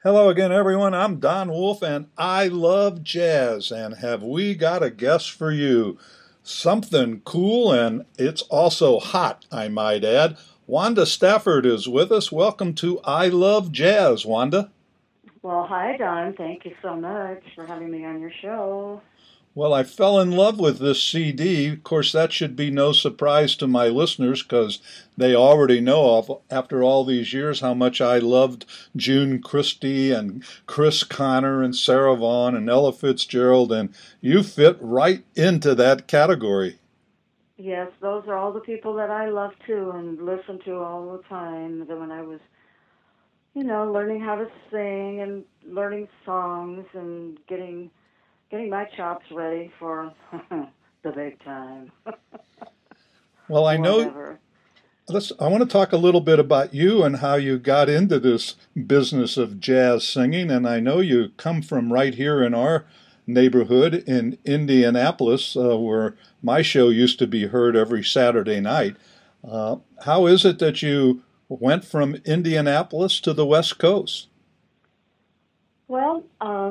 Hello again, everyone. I'm Don Wolf, and I love jazz. And have we got a guest for you? Something cool, and it's also hot, I might add. Wanda Stafford is with us. Welcome to I Love Jazz, Wanda. Well, hi, Don. Thank you so much for having me on your show. Well, I fell in love with this CD. Of course, that should be no surprise to my listeners because they already know after all these years how much I loved June Christie and Chris Connor and Sarah Vaughan and Ella Fitzgerald, and you fit right into that category. Yes, those are all the people that I love too and listen to all the time. Then when I was, learning how to sing and learning songs and getting my chops ready for the big time. Well, I know Whatever. I want to talk a little bit about you and how you got into this business of jazz singing. And I know you come from right here in our neighborhood in Indianapolis, where my show used to be heard every Saturday night. How is it that you went from Indianapolis to the West Coast? Well,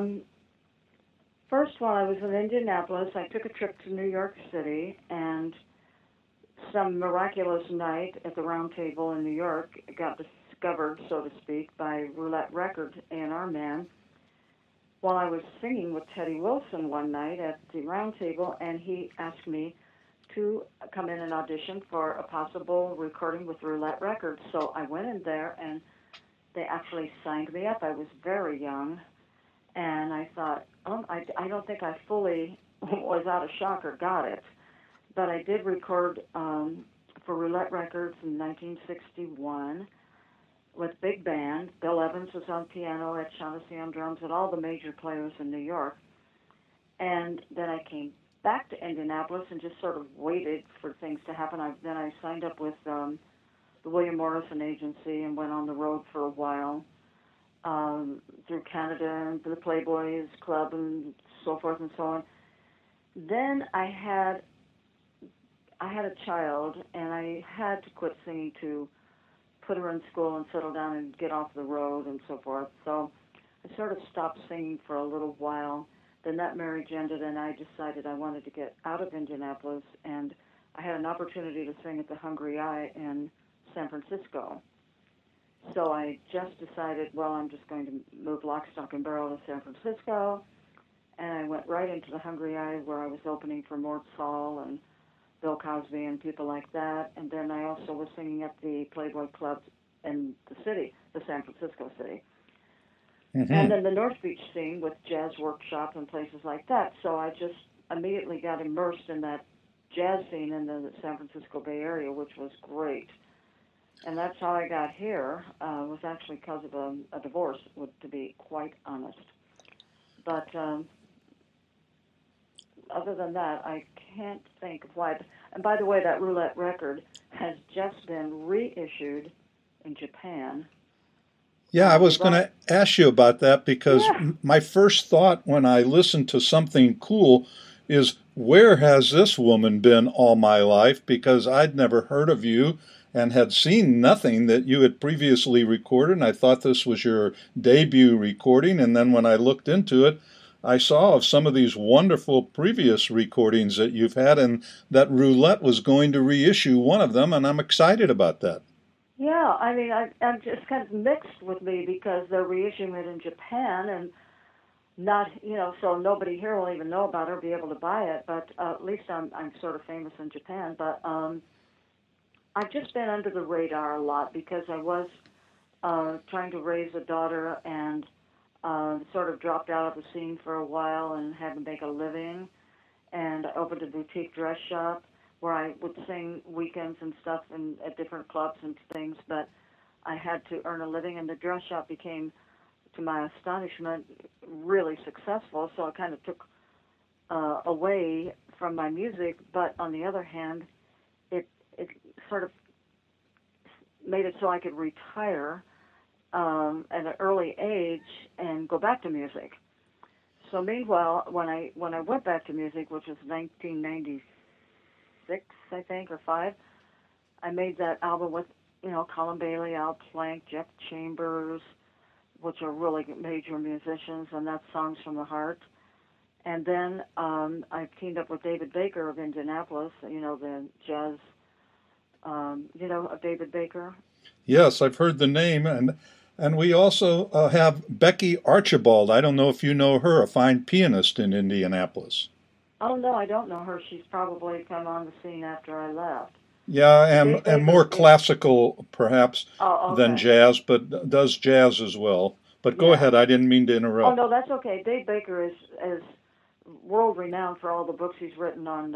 first while I was in Indianapolis, I took a trip to New York City and some miraculous night at the Round Table in New York got discovered, so to speak, by Roulette Records A&R man while I was singing with Teddy Wilson one night at the Round Table, and he asked me to come in and audition for a possible recording with Roulette Records. So I went in there, and they actually signed me up. I was very young, and I thought, I don't think I fully was out of shock or got it. But I did record for Roulette Records in 1961 with big band. Bill Evans was on piano, Ed Shaughnessy on drums, and all the major players in New York. And then I came back to Indianapolis and just sort of waited for things to happen. Then I signed up with the William Morrison Agency and went on the road for a while through Canada and the Playboys Club and so forth and so on. Then I had a child, and I had to quit singing to put her in school and settle down and get off the road and so forth. So I sort of stopped singing for a little while. Then that marriage ended, and I decided I wanted to get out of Indianapolis, and I had an opportunity to sing at the Hungry Eye in San Francisco. So I just decided, well, I'm just going to move lock, stock, and barrel to San Francisco, and I went right into the Hungry Eye where I was opening for Mort Saul and Bill Cosby and people like that. And then I also was singing at the Playboy Club in the city, the San Francisco city. And Hmm. then the North Beach scene with jazz workshops and places like that. So I just immediately got immersed in that jazz scene in the San Francisco Bay Area, which was great. And that's how I got here. Was actually because of a divorce, to be quite honest. But other than that, I can't think of why. And by the way, that Roulette record has just been reissued in Japan. Yeah, I was They've going all, to ask you about that because yeah, my first thought when I listen to something cool is where has this woman been all my life? Because I'd never heard of you and had seen nothing that you had previously recorded. And I thought this was your debut recording. And then when I looked into it, I saw of some of these wonderful previous recordings that you've had, and that Roulette was going to reissue one of them, and I'm excited about that. yeah. I mean, I'm just kind of mixed with me because they're reissuing it in Japan and not, so nobody here will even know about it or be able to buy it. But at least I'm sort of famous in Japan. But I've just been under the radar a lot because I was trying to raise a daughter and sort of dropped out of the scene for a while and had to make a living. And I opened a boutique dress shop where I would sing weekends and stuff at different clubs and things. But I had to earn a living, and the dress shop became, to my astonishment, really successful. So it kind of took away from my music. But on the other hand, it sort of made it so I could retire at an early age and go back to music. So meanwhile, when I went back to music, which was 1996, I think, or five, I made that album with Colin Bailey, Al Plank, Jeff Chambers, which are really major musicians, and that's Songs from the Heart. And then I teamed up with David Baker of Indianapolis, the jazz, David Baker. Yes, I've heard the name, and we also have Becky Archibald. I don't know if you know her, a fine pianist in Indianapolis. Oh, no, I don't know her. She's probably come on the scene after I left. Yeah, Dave and Baker more is, classical perhaps oh, than okay. jazz, but does jazz as well. But go Yeah. ahead, I didn't mean to Oh, interrupt. no, that's okay. Dave Baker is world renowned for all the books he's written on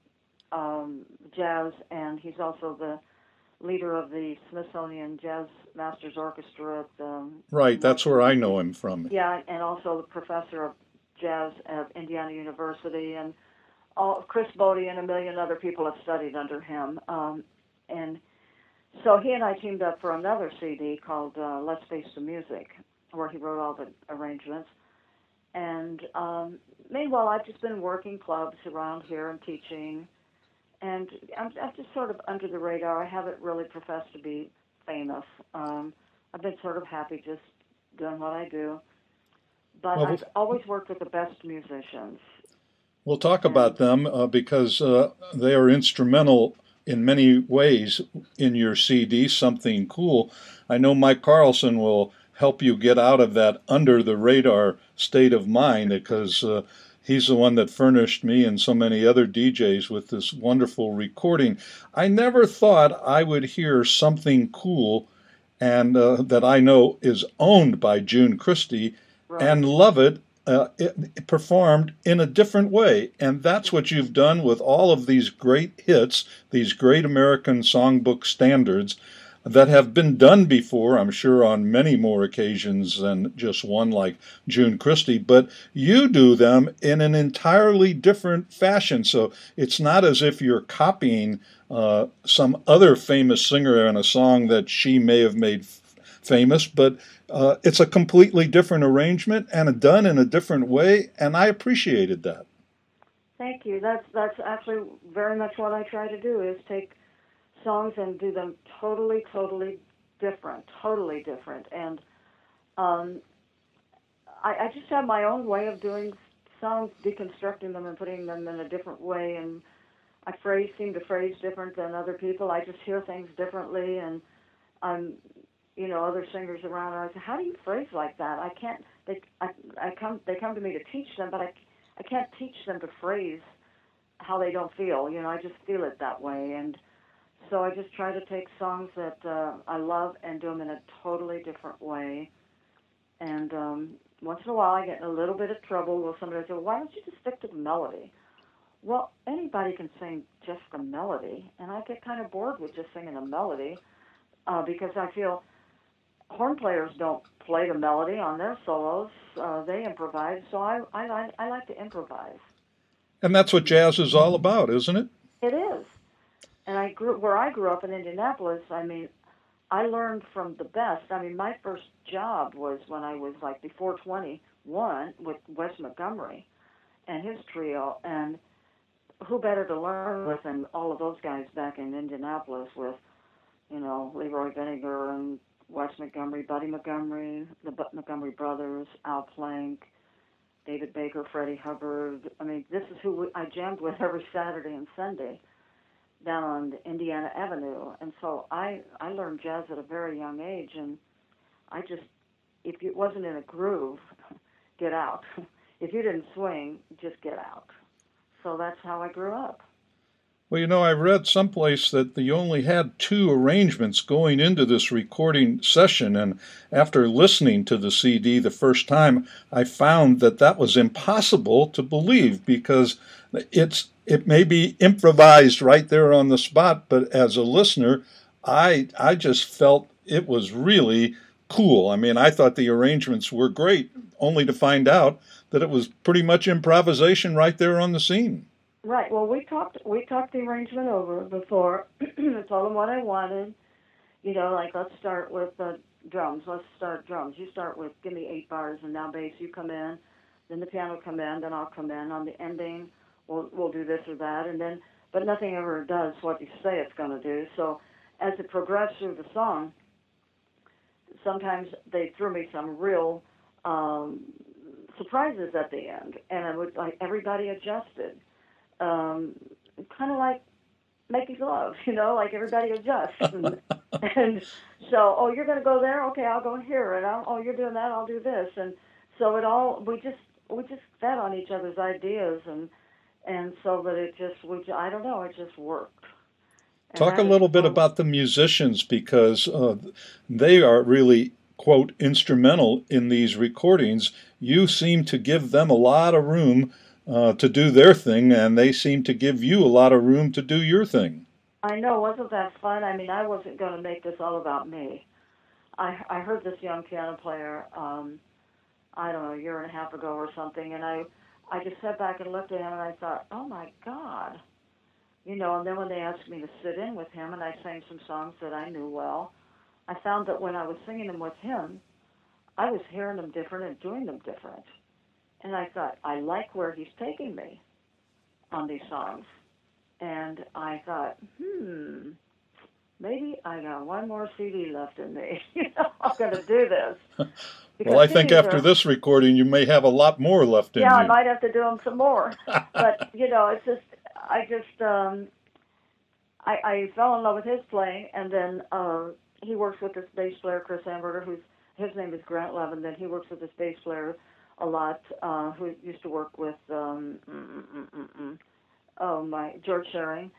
jazz, and he's also the leader of the Smithsonian Jazz Masters Orchestra at Right, in that's where Washington I D.C. know him from. Yeah, and also the professor of jazz at Indiana University, and Chris Bode and a million other people have studied under him. And so he and I teamed up for another CD called Let's Face the Music, where he wrote all the arrangements. And meanwhile, I've just been working clubs around here and teaching. And I'm just sort of under the radar. I haven't really professed to be famous. I've been sort of happy just doing what I do. But Well, I've always worked with the best musicians. we'll talk And about them because they are instrumental in many ways in your CD, Something Cool. I know Mike Carlson will help you get out of that under the radar state of mind because he's the one that furnished me and so many other DJs with this wonderful recording. I never thought I would hear Something Cool and that I know is owned by June Christy right. and love it performed in a different way. And that's what you've done with all of these great hits, these great American songbook standards that have been done before, I'm sure on many more occasions than just one like June Christy, but you do them in an entirely different fashion. So it's not as if you're copying some other famous singer in a song that she may have made famous, but it's a completely different arrangement and done in a different way, and I appreciated that. Thank you. That's actually very much what I try to do is take songs and do them totally different. And um, I just have my own way of doing songs, deconstructing them and putting them in a different way. And I seem to phrase different than other people. I just hear things differently, and I'm, other singers around. And I say, how do you phrase like that? I can't. They come to me to teach them, but I can't teach them to phrase how they don't feel. I just feel it that way, and so I just try to take songs that I love and do them in a totally different way. And once in a while, I get in a little bit of trouble with somebody. Say, well, why don't you just stick to the melody? Well, anybody can sing just the melody, and I get kind of bored with just singing a melody because I feel horn players don't play the melody on their solos; they improvise. So I like to improvise. And that's what jazz is all about, isn't it? It is, and where I grew up in Indianapolis. I mean, I learned from the best. I mean, my first job was when I was like before 21 with Wes Montgomery and his trio, and who better to learn with than all of those guys back in Indianapolis with, Leroy Vinegar and Wes Montgomery, Buddy Montgomery, the Montgomery brothers, Al Plank, David Baker, Freddie Hubbard. I mean, this is who I jammed with every Saturday and Sunday down on Indiana Avenue. And so I learned jazz at a very young age, and I just, if it wasn't in a groove, get out. If you didn't swing, just get out. So that's how I grew up. Well, I read someplace that you only had two arrangements going into this recording session, and after listening to the CD the first time, I found that that was impossible to believe because it may be improvised right there on the spot, but as a listener, I just felt it was really cool. I mean, I thought the arrangements were great, only to find out that it was pretty much improvisation right there on the scene. Right. Well, we talked the arrangement over before. I told him what I wanted. Like let's start with the drums. Let's start drums. You start with give me 8 bars, and now bass. You come in, then the piano come in, then I'll come in on the ending. We'll do this or that, and then but nothing ever does what you say it's going to do. So as it progressed through the song, sometimes they threw me some real um, surprises at the end, and I would like everybody adjusted, um, kind of like making love, like everybody adjusts, and so you're going to go there, okay, I'll go here, and you're doing that, I'll do this, and so it all we just fed on each other's ideas, and so that I don't know, it just worked, and Talk a that is little bit one. about the musicians because they are really, quote, instrumental in these recordings. You seem to give them a lot of room to do their thing, and they seem to give you a lot of room to do your thing. I know, wasn't that fun? I mean, I wasn't going to make this all about me. I heard this young piano player, I don't know, a year and a half ago or something, and I just sat back and looked at him and I thought, oh my God, and then when they asked me to sit in with him and I sang some songs that I knew well, I found that when I was singing them with him, I was hearing them different and doing them different. And I thought, I like where he's taking me on these songs. And I thought, maybe I got one more CD left in me. I'm going to do this. Well, Because I think CDs after are, this recording, you may have a lot more left in yeah, I you. might have to do them some more. But, it's just, I fell in love with his playing, and then he works with this bass player, Chris Amberger, his name is Grant Levin. Then he works with this bass player a lot, who used to work with George Shearing,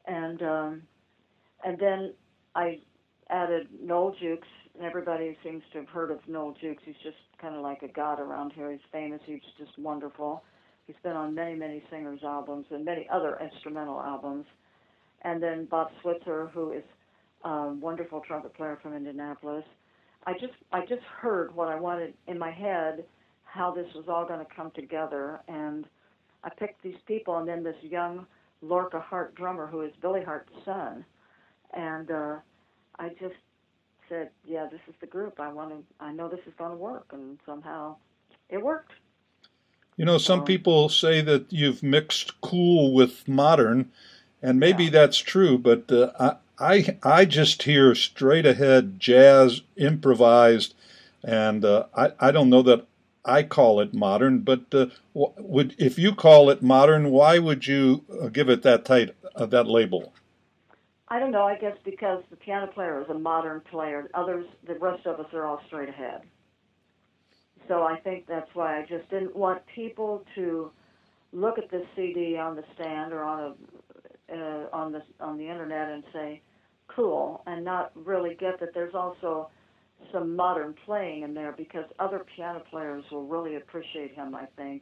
and then I added Noel Jukes. Everybody seems to have heard of Noel Jukes. He's just kind of like a god around here. He's famous. He's just wonderful. He's been on many, many singers' albums and many other instrumental albums. And then Bob Switzer, who is a wonderful trumpet player from Indianapolis. I just heard what I wanted in my head, how this was all going to come together, and I picked these people, and then this young Lorca Hart drummer, who is Billy Hart's son, and I just said, yeah, this is the group. I know this is going to work, and somehow it worked. Some So people say that you've mixed cool with modern, and maybe yeah, that's true, but I just hear straight ahead jazz improvised, and I don't know that I call it modern, but would if you call it modern, why would you give it that label? I don't know. I guess because the piano player is a modern player. The rest of us are all straight ahead. So I think that's why I just didn't want people to look at this CD on the stand or on the internet and say cool, and not really get that there's also some modern playing in there, because other piano players will really appreciate him, I think.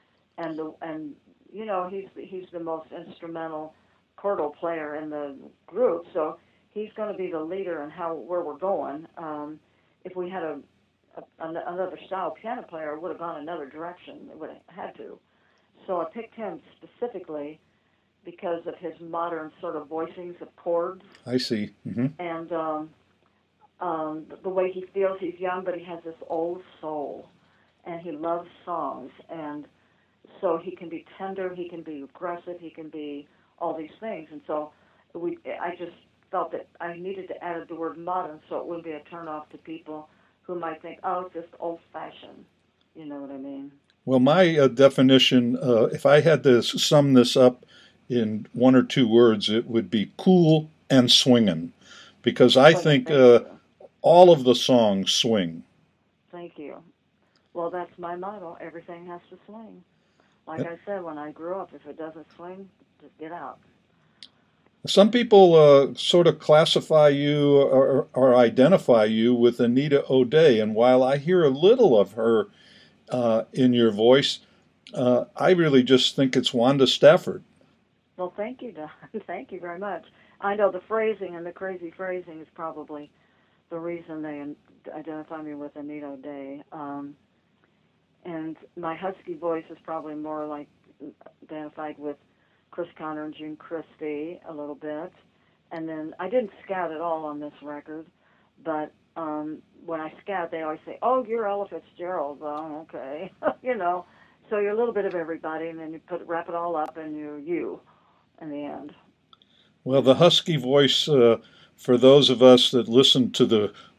And he's the most instrumental chordal player in the group, so he's going to be the leader in where we're going. If we had another style piano player, it would have gone another direction. It would have had to. So I picked him specifically because of his modern sort of voicings of chords, I see. and the way he feels. He's young, but he has this old soul, and he loves songs, and so he can be tender, he can be aggressive, he can be all these things. And so I just felt that I needed to add the word modern so it wouldn't be a turnoff to people who might think, oh, it's just old-fashioned. You know what I mean? Well, my definition, if I had to sum this up in one or two words, it would be cool and swinging, because I Swinging, think thank you. all of the songs swing. Thank you. Well, that's my motto. Everything has to swing. Like Yep. I said, when I grew up, if it doesn't swing, just get out. Some people sort of classify you or identify you with Anita O'Day, and while I hear a little of her in your voice, I really just think it's Wanda Stafford. Well, thank you, Don. Thank you very much. I know the phrasing and the crazy phrasing is probably the reason they identify me with Anita O'Day. And my husky voice is probably more like identified with Chris Conner and June Christie a little bit. And then I didn't scat at all on this record, but when I scat, they always say, "Oh, you're Ella Fitzgerald." Well, okay, So you're a little bit of everybody, and then you wrap it all up, and you're you in the end. Well, the husky voice, for those of us that listen to the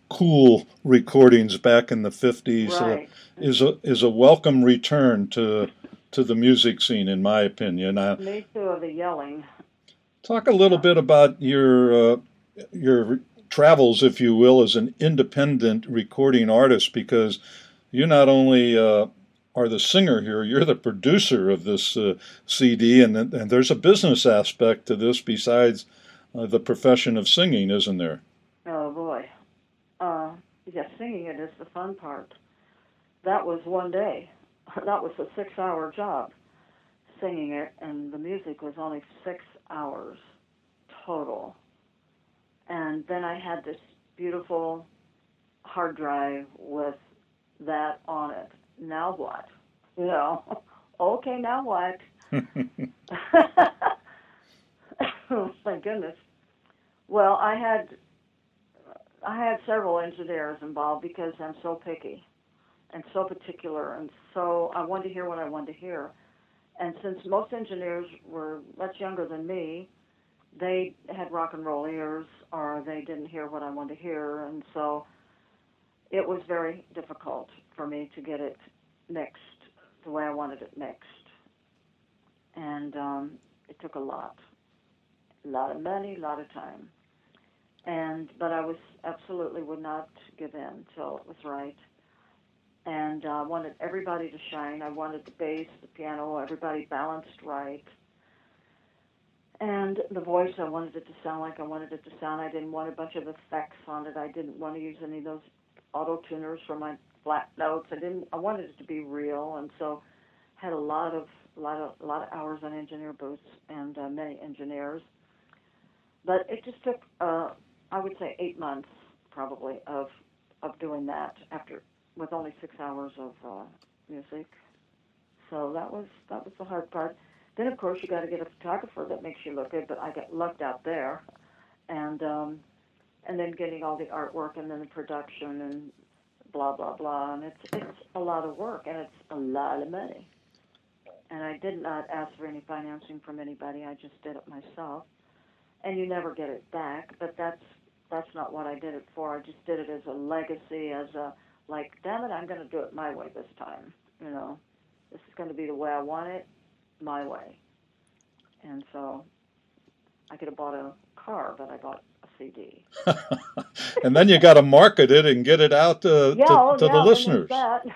cool recordings back in the 50s, Right. is a welcome return to the music scene, in my opinion. Me too, of the yelling. Talk a little bit about your travels, if you will, as an independent recording artist, because you not only are the singer here, you're the producer of this CD, and there's a business aspect to this besides the profession of singing, isn't there? Oh boy. Uh, yeah, singing it is the fun part. That was one day. That was a 6-hour job, singing it, and the music was only 6 hours total. And then I had this beautiful hard drive with that on it. Now what? You know, okay, now what? Oh, thank goodness. Well, I had several engineers involved because I'm so picky and so particular, and so I wanted to hear what I wanted to hear. And since most engineers were much younger than me, they had rock and roll ears, or they didn't hear what I wanted to hear, and so it was very difficult for me to get it mixed the way I wanted it mixed. And it took a lot of money, a lot of time. But I was absolutely would not give in till it was right. And I wanted everybody to shine. I wanted the bass, the piano, everybody balanced right. And the voice, I wanted it to sound like I wanted it to sound. I didn't want a bunch of effects on it. I didn't want to use any of those auto tuners for my flat notes. I wanted it to be real, and so had a lot of hours on engineer booths and many engineers. But it just took, I would say, 8 months probably of doing that after with only 6 hours of music. So that was the hard part. Then of course you got to get a photographer that makes you look good. But I got lucked out there, and then getting all the artwork and then the production and blah blah blah. And it's a lot of work and it's a lot of money. And I did not ask for any financing from anybody. I just did it myself. And you never get it back. But that's not what I did it for. I just did it as a legacy, as a like, damn it, I'm going to do it my way this time. You know, this is going to be the way I want it, my way. And so I could have bought a car, but I bought a CD. And then you got to market it and get it out Yeah, oh to the yeah, then there's listeners. that.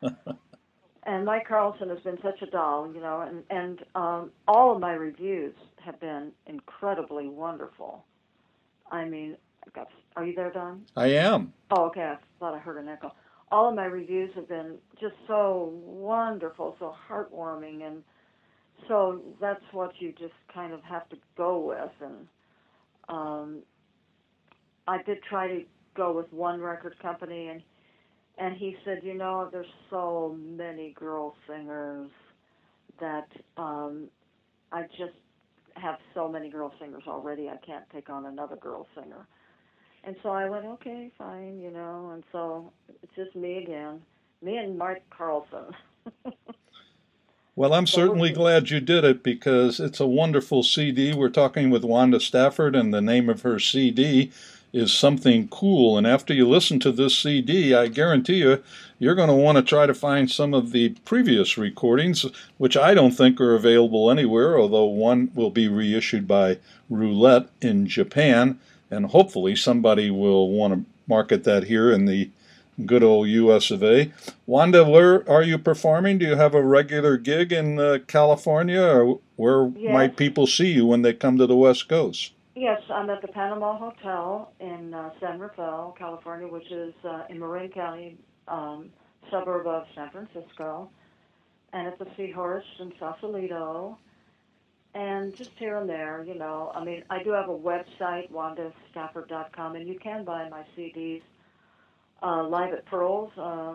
And Mike Carlson has been such a doll, you know, and all of my reviews have been incredibly wonderful. I mean, are you there, Don? I am. Oh, okay. I thought I heard an echo. All of my reviews have been just so wonderful, so heartwarming, and so that's what you just kind of have to go with. And um, I did try to go with one record company, and he said, you know, there's so many girl singers that I just have so many girl singers already. I can't take on another girl singer. And so I went, okay, fine, you know. And so it's just me again, me and Mike Carlson. Well, I'm So we'll certainly see. glad you did it because it's a wonderful CD. We're talking with Wanda Stafford, and the name of her CD is Something Cool. And after you listen to this CD, I guarantee you, you're going to want to try to find some of the previous recordings, which I don't think are available anywhere, although one will be reissued by Roulette in Japan. And hopefully somebody will want to market that here in the good old US of A. Wanda, where are you performing? Do you have a regular gig in California, or where Yes, might people see you when they come to the West Coast? yes, I'm at the Panama Hotel in San Rafael, California, which is in Marin County, suburb of San Francisco. And it's a Seahorse in Sausalito. And just here and there, you know. I mean, I do have a website, wandastafford.com, and you can buy my CDs live at Pearls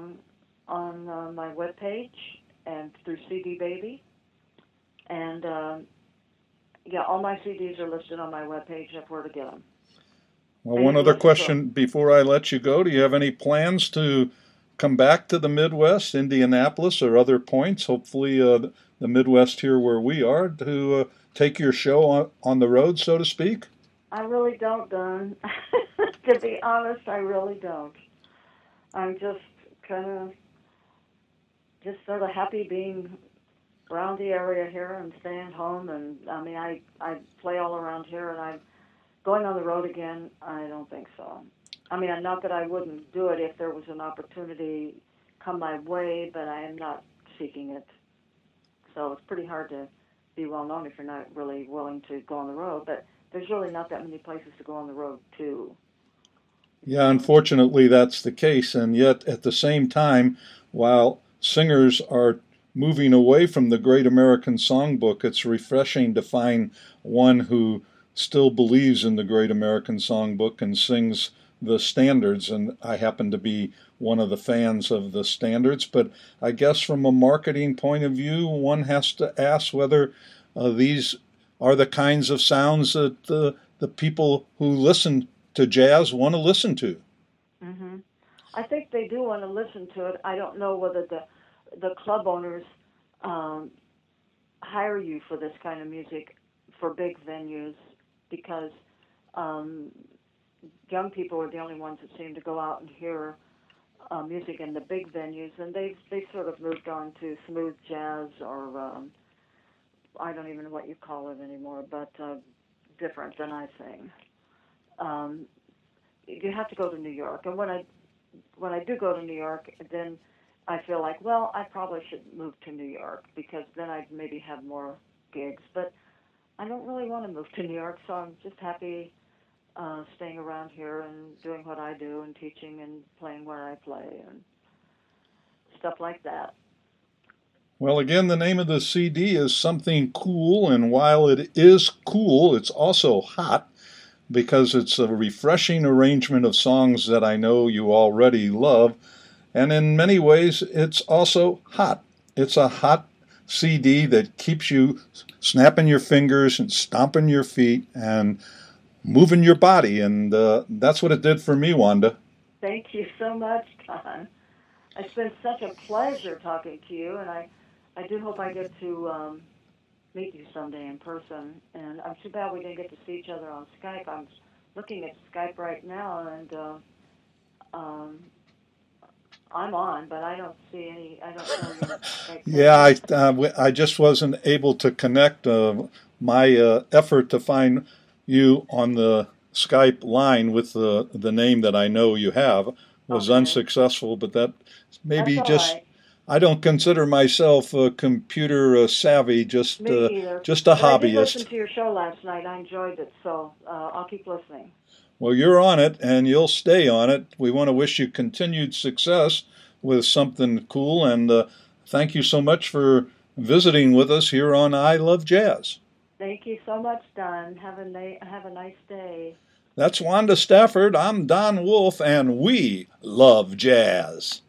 on my webpage and through CD Baby. And yeah, all my CDs are listed on my webpage of where to get them. Well, And you one can other listen to them. question before I let you go. Do you have any plans to come back to the Midwest, Indianapolis, or other points? Hopefully, the Midwest here where we are, to take your show on the road, so to speak? I really don't, Don. To be honest, I really don't. I'm just kind of just sort of happy being around the area here and staying home. And I mean, I play all around here, and I'm going on the road again. I don't think so. I mean, not that I wouldn't do it if there was an opportunity come my way, but I am not seeking it. So it's pretty hard to be well known if you're not really willing to go on the road. But there's really not that many places to go on the road to. Yeah, unfortunately, that's the case. And yet, at the same time, while singers are moving away from the Great American Songbook, it's refreshing to find one who still believes in the Great American Songbook and sings the standards. And I happen to be one of the fans of the standards. But I guess from a marketing point of view, one has to ask whether these are the kinds of sounds that the people who listen to jazz want to listen to. Mm-hmm. I think they do want to listen to it. I don't know whether the club owners hire you for this kind of music for big venues, because young people are the only ones that seem to go out and hear music in the big venues, and they sort of moved on to smooth jazz, or I don't even know what you call it anymore, but different than I sing. You have to go to New York, and when I do go to New York, then I feel like, well, I probably should move to New York, because then I'd maybe have more gigs. But I don't really want to move to New York, so I'm just happy staying around here and doing what I do and teaching and playing where I play and stuff like that. Well, again, the name of the CD is Something Cool, and while it is cool, it's also hot, because it's a refreshing arrangement of songs that I know you already love, and in many ways, it's also hot. It's a hot CD that keeps you snapping your fingers and stomping your feet and moving your body, and that's what it did for me, Wanda. Thank you so much, Don. It's been such a pleasure talking to you, and I do hope I get to meet you someday in person. And I'm too bad we didn't get to see each other on Skype. I'm looking at Skype right now, and I'm on, but I don't see any. I don't know your Skype. Yeah, I just wasn't able to connect. My effort to find you on the Skype line with the name that I know you have was unsuccessful, but that maybe just. Right. I don't consider myself computer savvy, just a hobbyist. I did listen to your show last night. I enjoyed it, so I'll keep listening. Well, you're on it, and you'll stay on it. We want to wish you continued success with Something Cool, and thank you so much for visiting with us here on I Love Jazz. Thank you so much, Don. Have a nice day. That's Wanda Stafford. I'm Don Wolf, and we love jazz.